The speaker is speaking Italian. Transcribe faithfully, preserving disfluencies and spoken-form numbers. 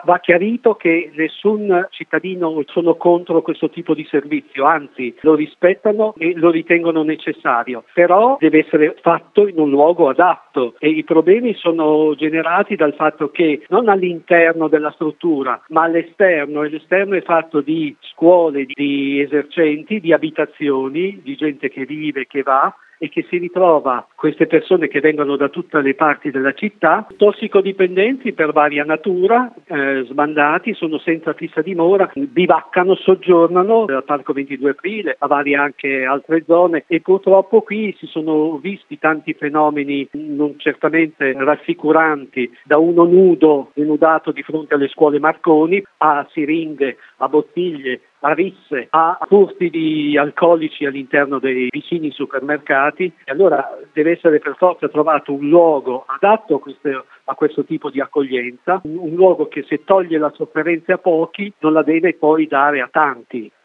Va chiarito che nessun cittadino sono contro questo tipo di servizio, anzi lo rispettano e lo ritengono necessario, però deve essere fatto in un luogo adatto e i problemi sono generati dal fatto che non all'interno della struttura ma all'esterno, e l'esterno è fatto di scuole, di esercenti, di abitazioni, di gente che vive, che va e che si ritrova queste persone che vengono da tutte le parti della città, tossicodipendenti per varia natura, eh, sbandati, sono senza fissa dimora, bivaccano, soggiornano al Parco ventidue aprile, a varie anche altre zone e purtroppo qui si sono visti tanti fenomeni non certamente rassicuranti, da uno nudo, denudato di fronte alle scuole Marconi, a siringhe, a bottiglie, a risse, a furti di alcolici all'interno dei vicini supermercati. E allora deve essere per forza trovato un luogo adatto a questo, a questo tipo di accoglienza, un, un luogo che se toglie la sofferenza a pochi non la deve poi dare a tanti.